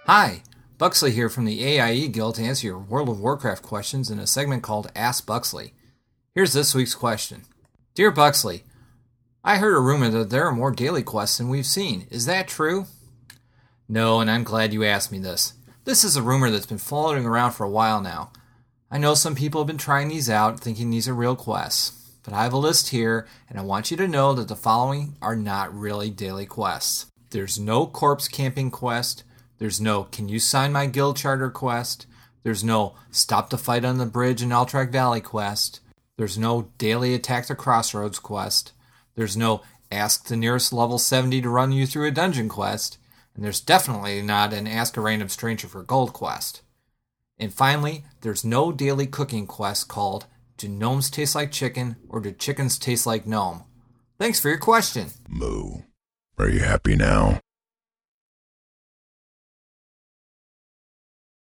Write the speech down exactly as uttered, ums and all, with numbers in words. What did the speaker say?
Hi, Buxley here from the A I E Guild to answer your World of Warcraft questions in a segment called Ask Buxley. Here's this week's question. Dear Buxley, I heard a rumor that there are more daily quests than we've seen. Is that true? No, and I'm glad you asked me this. This is a rumor that's been floating around for a while now. I know some people have been trying these out, thinking these are real quests. But I have a list here, and I want you to know that the following are not really daily quests. There's no corpse camping quest. There's no Can You Sign My Guild Charter quest. There's no Stop the Fight on the Bridge in Alterac Valley quest. There's no Daily Attack the Crossroads quest. There's no Ask the nearest level seventy to run you through a dungeon quest. And there's definitely not an Ask a Random Stranger for Gold quest. And finally, there's no daily cooking quest called Do Gnomes Taste Like Chicken or Do Chickens Taste Like Gnome? Thanks for your question. Moo. Are you happy now?